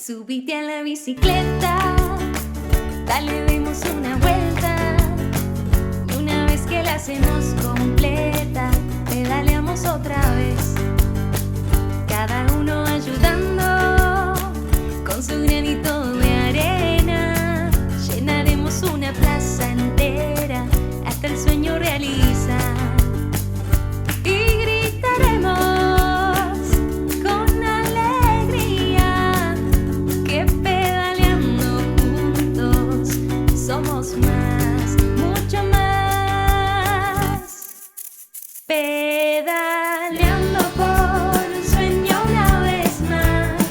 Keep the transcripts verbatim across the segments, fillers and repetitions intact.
Subite a la bicicleta, dale, demos una vuelta. Y una vez que la hacemos completa, pedaleamos otra vez. Cada uno ayudando con su granito de arena. Llenaremos una plaza entera hasta el sueño realiza. Y gritaremos con alegría que pedaleando juntos somos más, mucho más. Pedaleando por un sueño una vez más.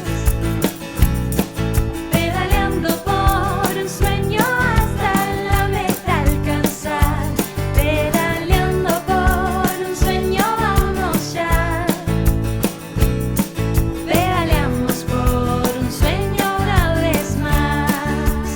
Pedaleando por un sueño hasta la meta alcanzar. Pedaleando por un sueño vamos ya. Pedaleamos por un sueño una vez más.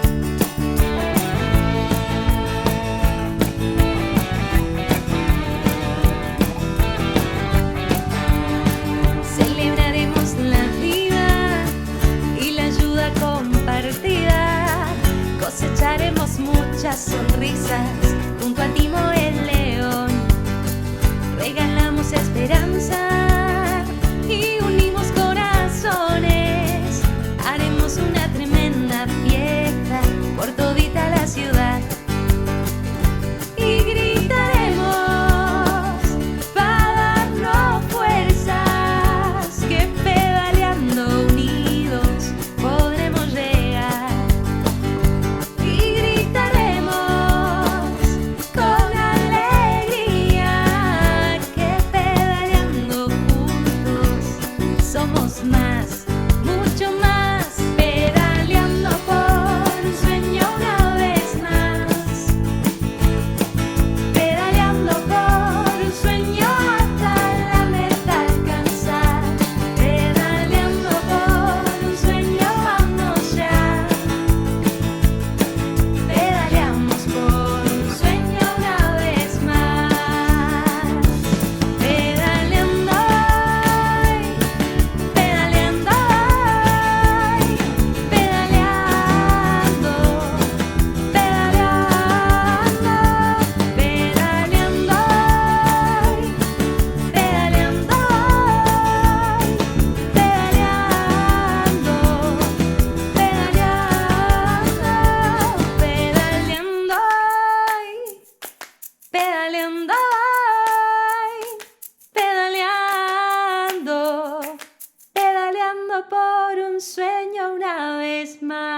Celebraremos la vida y la ayuda compartida. Cosecharemos muchas sonrisas junto a Timo el león. Regalamos esperanza y unimos corazones. Haremos una tremenda fiesta por todita la ciudad. Y gritaremos para darnos fuerzas que pedaleando unidos podremos llegar. Y gritaremos con alegría que pedaleando juntos somos más, mucho más. Pedaleando por un sueño una vez más. Pedaleando por un sueño hasta la meta alcanzar. Pedaleando por un sueño vamos ya. Pedaleamos por un sueño una vez más. Pedaleando hoy, pedaleando hoy, pedaleando, pedaleando, pedaleando hoy, pedaleando hoy, pedaleando, pedaleando, pedaleando hoy, pedaleando hoy, pedaleando, pedaleando por un sueño una vez más.